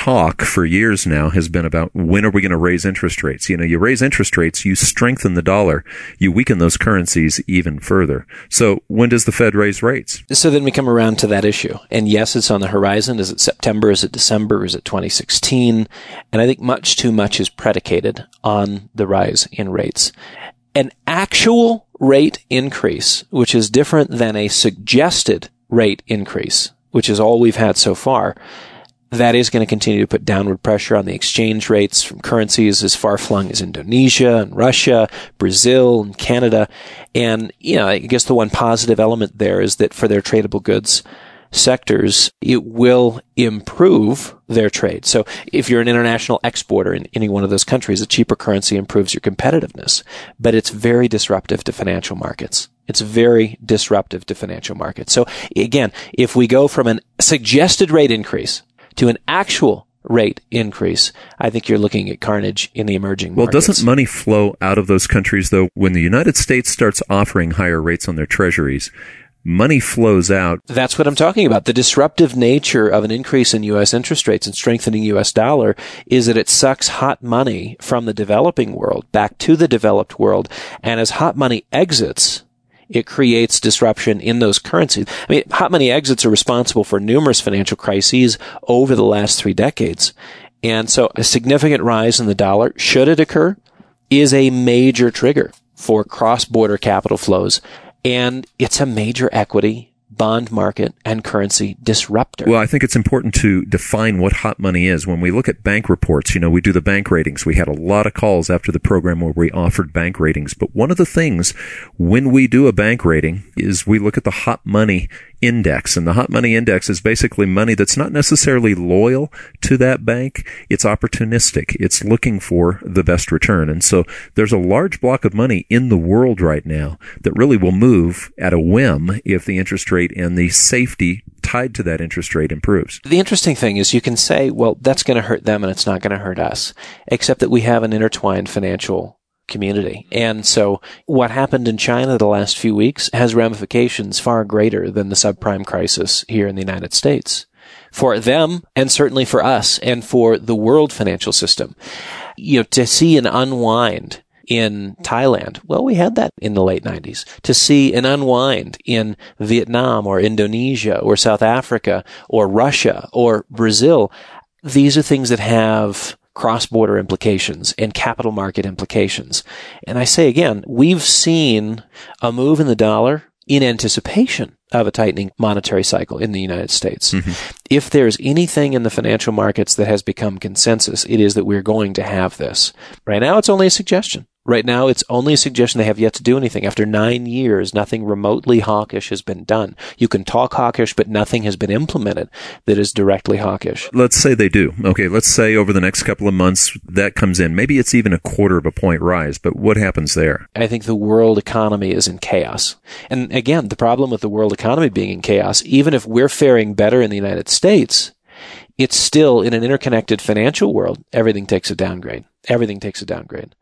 talk for years now has been about when are we going to raise interest rates? You know, you raise interest rates, you strengthen the dollar, you weaken those currencies even further. So when does the Fed raise rates?
So then we come around to that issue. And yes, it's on the horizon. Is it September? Is it December? Is it twenty sixteen? And I think much too much is predicated on the rise in rates. An actual rate increase, which is different than a suggested rate increase, which is all we've had so far, that is going to continue to put downward pressure on the exchange rates from currencies as far-flung as Indonesia and Russia, Brazil and Canada. And, you know, I guess the one positive element there is that for their tradable goods sectors, it will improve their trade. So if you're an international exporter in any one of those countries, a cheaper currency improves your competitiveness. But it's very disruptive to financial markets. It's very disruptive to financial markets. So again, if we go from a suggested rate increase to an actual rate increase, I think you're looking at carnage in the emerging
well,
markets.
Well, doesn't money flow out of those countries, though? When the United States starts offering higher rates on their treasuries, money flows out.
That's what I'm talking about. The disruptive nature of an increase in U S interest rates and strengthening U S dollar is that it sucks hot money from the developing world back to the developed world. And as hot money exits, it creates disruption in those currencies. I mean, hot money exits are responsible for numerous financial crises over the last three decades. And so a significant rise in the dollar, should it occur, is a major trigger for cross-border capital flows. And it's a major equity, bond market, and currency disruptor.
Well, I think it's important to define what hot money is. When we look at bank reports, you know, we do the bank ratings. We had a lot of calls after the program where we offered bank ratings. But one of the things when we do a bank rating is we look at the hot money index. And the hot money index is basically money that's not necessarily loyal to that bank. It's opportunistic. It's looking for the best return. And so there's a large block of money in the world right now that really will move at a whim if the interest rate and the safety tied to that interest rate improves.
The interesting thing is you can say, well, that's going to hurt them and it's not going to hurt us, except that we have an intertwined financial community. And so what happened in China the last few weeks has ramifications far greater than the subprime crisis here in the United States. For them, and certainly for us, and for the world financial system. You know, to see an unwind in Thailand, well, we had that in the late nineties. To see an unwind in Vietnam or Indonesia or South Africa or Russia or Brazil, these are things that have cross-border implications and capital market implications. And I say again, we've seen a move in the dollar in anticipation of a tightening monetary cycle in the United States. Mm-hmm. If there's anything in the financial markets that has become consensus, it is that we're going to have this. Right now, it's only a suggestion. Right now, it's only a suggestion. They have yet to do anything. After nine years, nothing remotely hawkish has been done. You can talk hawkish, but nothing has been implemented that is directly hawkish.
Let's say they do. Okay, let's say over the next couple of months that comes in. Maybe it's even a quarter of a point rise, but what happens there?
I think the world economy is in chaos. And again, the problem with the world economy being in chaos, even if we're faring better in the United States, it's still in an interconnected financial world. Everything takes a downgrade. Everything takes a downgrade.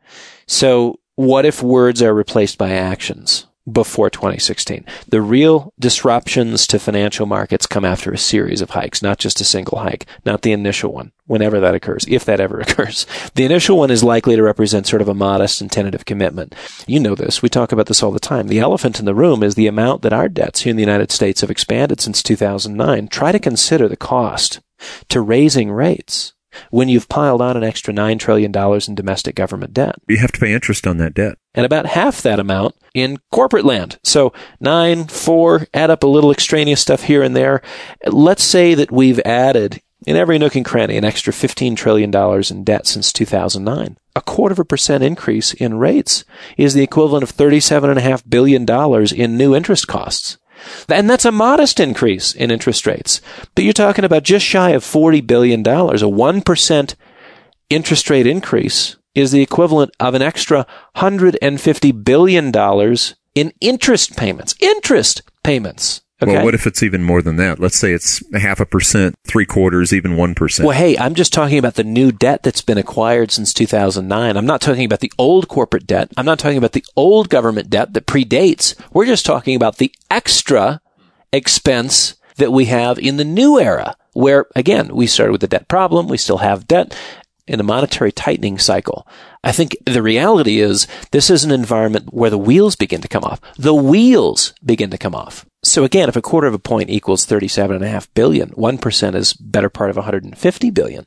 So what if words are replaced by actions before twenty sixteen? The real disruptions to financial markets come after a series of hikes, not just a single hike, not the initial one, whenever that occurs, if that ever occurs. The initial one is likely to represent sort of a modest and tentative commitment. You know this. We talk about this all the time. The elephant in the room is the amount that our debts here in the United States have expanded since two thousand nine. Try to consider the cost to raising rates when you've piled on an extra nine trillion dollars in domestic government debt.
You have to pay interest on that debt.
And about half that amount in corporate land. So nine, four, add up a little extraneous stuff here and there. Let's say that we've added in every nook and cranny an extra fifteen trillion dollars in debt since two thousand nine. A quarter of a percent increase in rates is the equivalent of thirty-seven point five billion dollars in new interest costs. And that's a modest increase in interest rates. But you're talking about just shy of forty billion dollars. A one percent interest rate increase is the equivalent of an extra one hundred fifty billion dollars in interest payments. Interest payments. Okay?
Well, what if it's even more than that? Let's say it's a half a percent, three quarters, even one percent.
Well, hey, I'm just talking about the new debt that's been acquired since two thousand nine. I'm not talking about the old corporate debt. I'm not talking about the old government debt that predates. We're just talking about the extra expense that we have in the new era where, again, we started with a debt problem. We still have debt in a monetary tightening cycle. I think the reality is this is an environment where the wheels begin to come off. The wheels begin to come off. So again, if a quarter of a point equals thirty-seven point five billion, one percent is better part of one hundred fifty billion.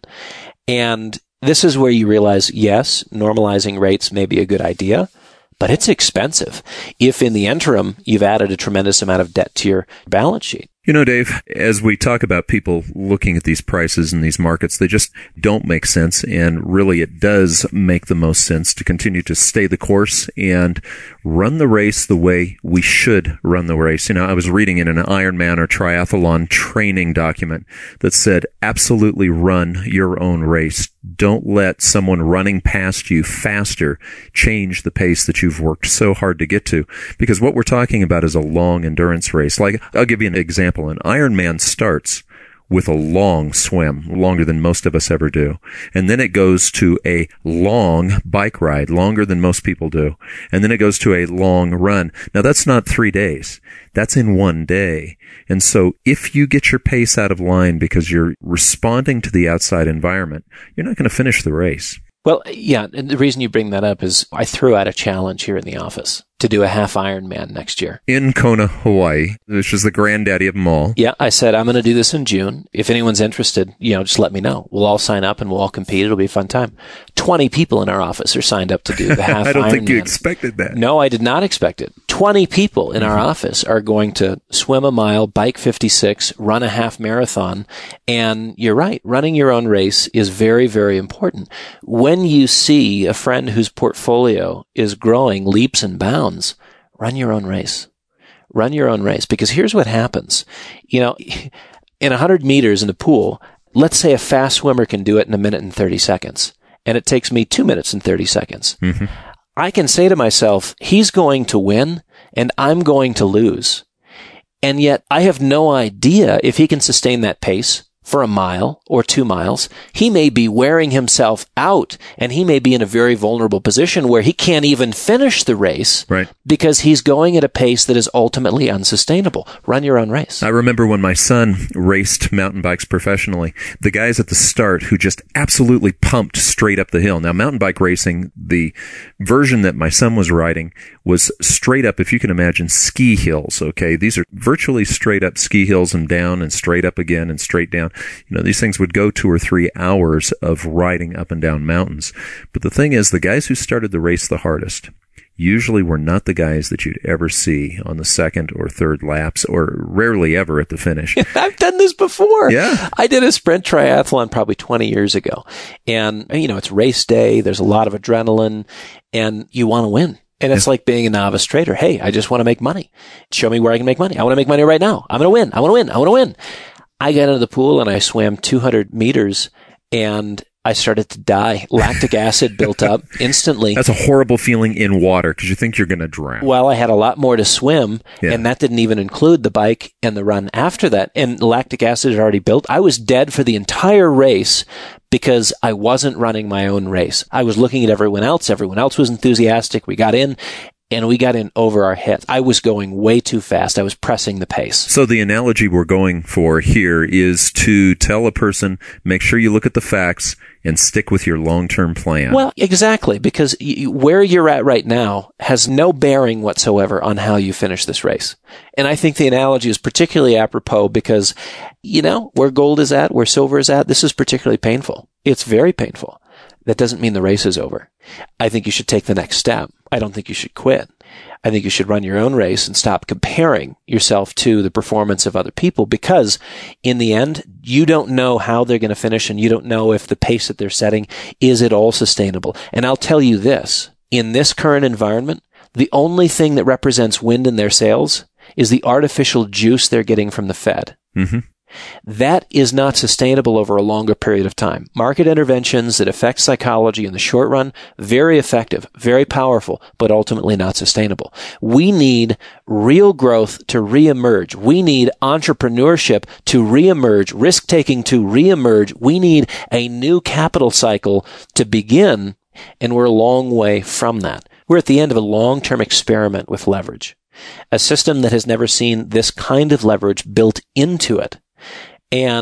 And this is where you realize, yes, normalizing rates may be a good idea, but it's expensive if in the interim you've added a tremendous amount of debt to your balance sheet.
You know, Dave, as we talk about people looking at these prices in these markets, they just don't make sense. And really, it does make the most sense to continue to stay the course and run the race the way we should run the race. You know, I was reading in an Ironman or triathlon training document that said, absolutely run your own race. Don't let someone running past you faster change the pace that you've worked so hard to get to. Because what we're talking about is a long endurance race. Like, I'll give you an example. An Ironman starts with a long swim, longer than most of us ever do. And then it goes to a long bike ride, longer than most people do. And then it goes to a long run. Now, that's not three days. That's in one day. And so if you get your pace out of line because you're responding to the outside environment, you're not going to finish the race.
Well, yeah, and the reason you bring that up is I threw out a challenge here in the office to do a half Ironman next year.
In Kona, Hawaii, which is the granddaddy of them all.
Yeah, I said, I'm going to do this in June. If anyone's interested, you know, just let me know. We'll all sign up and we'll all compete. It'll be a fun time. twenty people in our office are signed up to do the half Ironman.
I don't
Iron
think you
Man.
expected that.
No, I did not expect it. twenty people in our office are going to swim a mile, bike fifty-six, run a half marathon. And you're right. Running your own race is very, very important. When you see a friend whose portfolio is growing leaps and bounds, run your own race. Run your own race. Because here's what happens. You know, in one hundred meters in the pool, let's say a fast swimmer can do it in a minute and thirty seconds. And it takes me two minutes and thirty seconds. Mm-hmm. I can say to myself, he's going to win and I'm going to lose. And yet I have no idea if he can sustain that pace for a mile or two miles. He may be wearing himself out and he may be in a very vulnerable position where he can't even finish the race
right.
because he's going at a pace that is ultimately unsustainable. Run your own race.
I remember when my son raced mountain bikes professionally, the guys at the start who just absolutely pumped straight up the hill. Now, mountain bike racing, the version that my son was riding was straight up, if you can imagine, ski hills, okay? These are virtually straight up ski hills and down and straight up again and straight down. You know, these things would go two or three hours of riding up and down mountains. But the thing is, the guys who started the race the hardest usually were not the guys that you'd ever see on the second or third laps, or rarely ever at the finish.
I've done this before.
Yeah.
I did a sprint triathlon probably twenty years ago. And, you know, it's race day. There's a lot of adrenaline and you want to win. And it's yeah. like being a novice trader. Hey, I just want to make money. Show me where I can make money. I want to make money right now. I'm going to win. I want to win. I want to win. I got into the pool and I swam two hundred meters and I started to die. Lactic acid built up instantly.
That's a horrible feeling in water because you think you're going to drown.
Well, I had a lot more to swim,
yeah.
and that didn't even include the bike and the run after that. And lactic acid had already built. I was dead for the entire race because I wasn't running my own race. I was looking at everyone else. Everyone else was enthusiastic. We got in. And we got in over our heads. I was going way too fast. I was pressing the pace.
So the analogy we're going for here is to tell a person, make sure you look at the facts and stick with your long-term plan.
Well, exactly, because you, where you're at right now has no bearing whatsoever on how you finish this race. And I think the analogy is particularly apropos because, you know, where gold is at, where silver is at, this is particularly painful. It's very painful. That doesn't mean the race is over. I think you should take the next step. I don't think you should quit. I think you should run your own race and stop comparing yourself to the performance of other people because in the end, you don't know how they're going to finish and you don't know if the pace that they're setting is at all sustainable. And I'll tell you this, in this current environment, the only thing that represents wind in their sails is the artificial juice they're getting from the Fed.
Mm-hmm.
That is not sustainable over a longer period of time. Market interventions that affect psychology in the short run, very effective, very powerful, but ultimately not sustainable. We need real growth to reemerge. We need entrepreneurship to reemerge, risk-taking to reemerge. We need a new capital cycle to begin, and we're a long way from that. We're at the end of a long-term experiment with leverage, a system that has never seen this kind of leverage built into it. And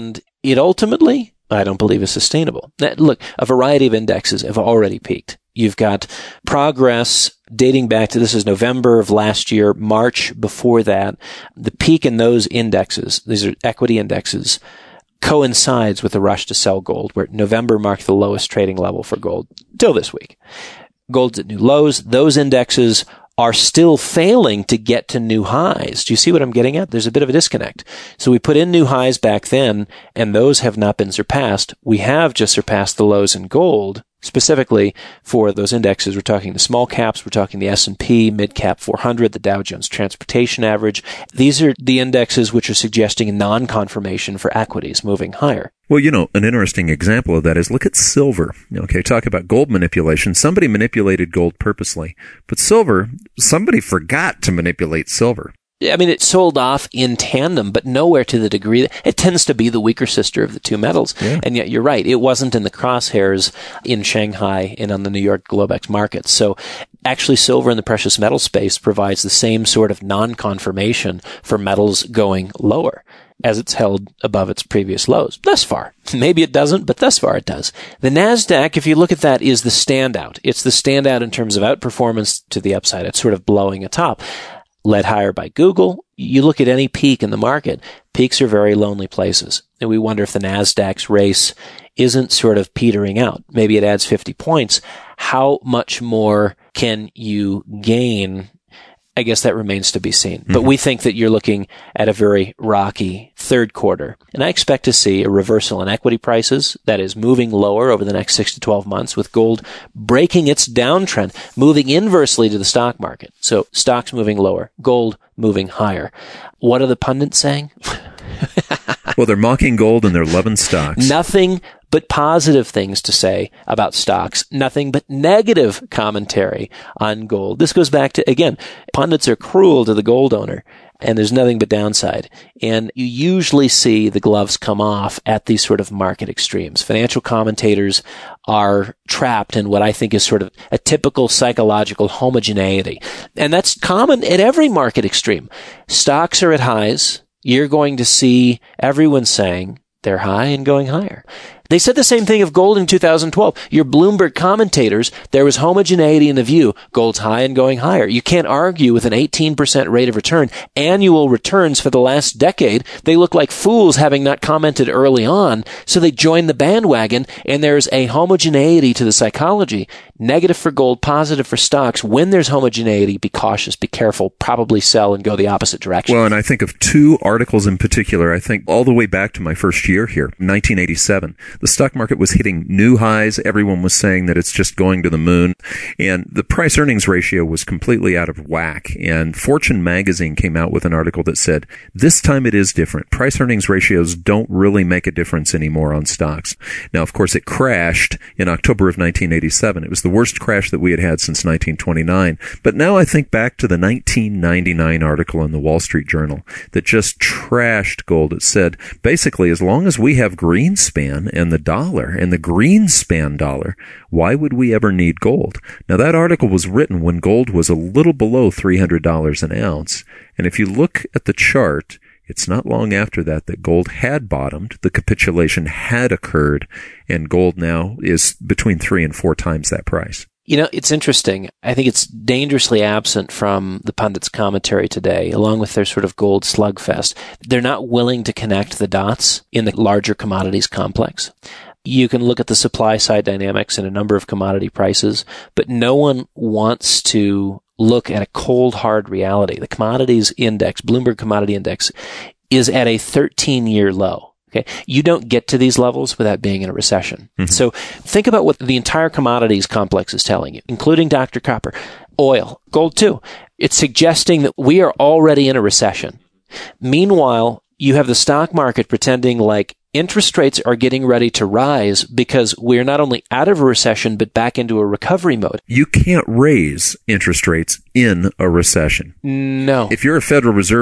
it ultimately, I don't believe is sustainable. Now, look, a variety of indexes have already peaked. You've got progress dating back to, this is November of last year, March before that. The peak in those indexes, these are equity indexes, coincides with the rush to sell gold, where November marked the lowest trading level for gold till this week. Gold's at new lows. Those indexes are still failing to get to new highs. Do you see what I'm getting at? There's a bit of a disconnect. So we put in new highs back then, and those have not been surpassed. We have just surpassed the lows in gold. Specifically for those indexes, we're talking the small caps, we're talking the S and P, mid-cap four hundred, the Dow Jones Transportation Average. These are the indexes which are suggesting a non-confirmation for equities moving higher.
Well, you know, an interesting example of that is look at silver. Okay, talk about gold manipulation. Somebody manipulated gold purposely, but silver, somebody forgot to manipulate silver.
I mean, it sold off in tandem, but nowhere to the degree that it tends to be the weaker sister of the two metals. Yeah. And yet you're right. It wasn't in the crosshairs in Shanghai and on the New York Globex markets. So actually silver in the precious metal space provides the same sort of non-confirmation for metals going lower as it's held above its previous lows. Thus far. Maybe it doesn't, but thus far it does. The NASDAQ, if you look at that, is the standout. It's the standout in terms of outperformance to the upside. It's sort of blowing atop. Led higher by Google. You look at any peak in the market, peaks are very lonely places. And we wonder if the NASDAQ's race isn't sort of petering out. Maybe it adds fifty points. How much more can you gain? I guess that remains to be seen. Mm-hmm. But we think that you're looking at a very rocky third quarter. And I expect to see a reversal in equity prices that is moving lower over the next six to twelve months, with gold breaking its downtrend, moving inversely to the stock market. So stocks moving lower, gold moving higher. What are the pundits saying?
Well, they're mocking gold and they're loving stocks.
Nothing but positive things to say about stocks. Nothing but negative commentary on gold. This goes back to, again, pundits are cruel to the gold owner, and there's nothing but downside. And you usually see the gloves come off at these sort of market extremes. Financial commentators are trapped in what I think is sort of a typical psychological homogeneity. And that's common at every market extreme. Stocks are at highs. You're going to see everyone saying they're high and going higher. They said the same thing of gold in two thousand twelve. Your Bloomberg commentators, there was homogeneity in the view. Gold's high and going higher. You can't argue with an eighteen percent rate of return. Annual returns for the last decade. They look like fools having not commented early on, so they join the bandwagon, and there's a homogeneity to the psychology. Negative for gold, positive for stocks. When there's homogeneity, be cautious, be careful, probably sell and go the opposite direction.
Well, and I think of two articles in particular. I think all the way back to my first year here, nineteen eighty-seven. The stock market was hitting new highs. Everyone was saying that it's just going to the moon. And the price earnings ratio was completely out of whack. And Fortune magazine came out with an article that said, this time it is different. Price earnings ratios don't really make a difference anymore on stocks. Now, of course, it crashed in October of nineteen eighty-seven. It was the worst crash that we had had since nineteen twenty-nine. But now I think back to the nineteen ninety-nine article in the Wall Street Journal that just trashed gold. It said, basically, as long as we have Greenspan and the dollar and the Greenspan dollar, why would we ever need gold? Now, that article was written when gold was a little below three hundred dollars an ounce. And if you look at the chart, it's not long after that that gold had bottomed, the capitulation had occurred, and gold now is between three and four times that price.
You know, it's interesting. I think it's dangerously absent from the pundits' commentary today, along with their sort of gold slugfest. They're not willing to connect the dots in the larger commodities complex. You can look at the supply side dynamics in a number of commodity prices, but no one wants to look at a cold, hard reality. The commodities index, Bloomberg Commodity Index, is at a thirteen-year low. Okay. You don't get to these levels without being in a recession. Mm-hmm. So think about what the entire commodities complex is telling you, including Doctor Copper, oil, gold too. It's suggesting that we are already in a recession. Meanwhile, you have the stock market pretending like interest rates are getting ready to rise because we're not only out of a recession, but back into a recovery mode.
You can't raise interest rates in a recession.
No.
If you're a Federal Reserve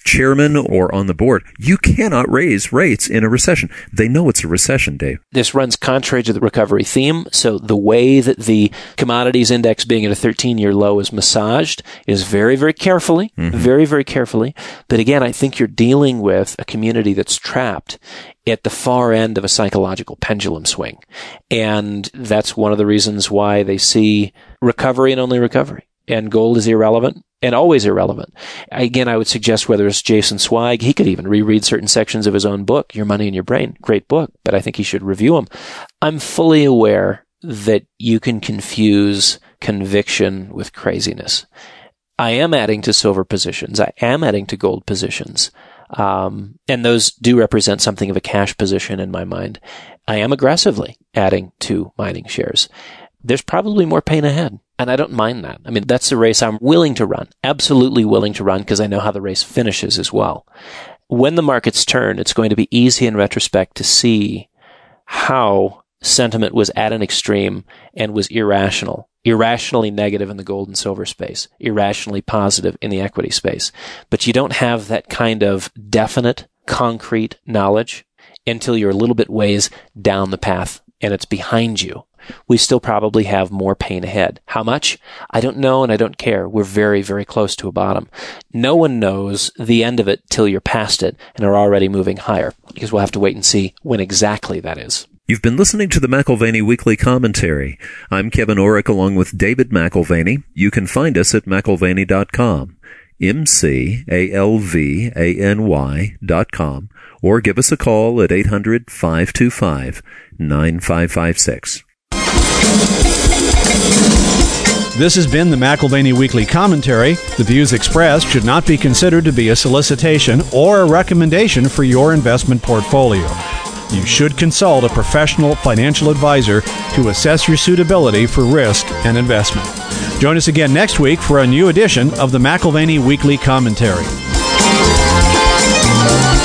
chairman or on the board, you cannot raise rates in a recession. They know it's a recession, Dave.
This runs contrary to the recovery theme. So the way that the commodities index being at a thirteen-year low is massaged is very, very carefully, mm-hmm. very, very carefully. But again, I think you're dealing with a community that's trapped at the far end of a psychological pendulum swing. And that's one of the reasons why they see recovery and only recovery. And gold is irrelevant and always irrelevant. Again, I would suggest whether it's Jason Zweig, he could even reread certain sections of his own book, Your Money in Your Brain. Great book, but I think he should review them. I'm fully aware that you can confuse conviction with craziness. I am adding to silver positions. I am adding to gold positions. Um, and those do represent something of a cash position in my mind. I am aggressively adding to mining shares. There's probably more pain ahead. And I don't mind that. I mean, that's the race I'm willing to run, absolutely willing to run, because I know how the race finishes as well. When the markets turn, it's going to be easy in retrospect to see how sentiment was at an extreme and was irrational, irrationally negative in the gold and silver space, irrationally positive in the equity space. But you don't have that kind of definite, concrete knowledge until you're a little bit ways down the path and it's behind you. We still probably have more pain ahead. How much? I don't know, and I don't care. We're very, very close to a bottom. No one knows the end of it till you're past it and are already moving higher, because we'll have to wait and see when exactly that is.
You've been listening to the McAlvany Weekly Commentary. I'm Kevin Orrick along with David McAlvany. You can find us at McAlvany dot com, M C A L V A N Y dot com, or give us a call at eight hundred, five two five, nine five five six.
This has been the McAlvany Weekly Commentary. The views expressed should not be considered to be a solicitation or a recommendation for your investment portfolio. You should consult a professional financial advisor to assess your suitability for risk and investment. Join us again next week for a new edition of the McAlvany Weekly Commentary.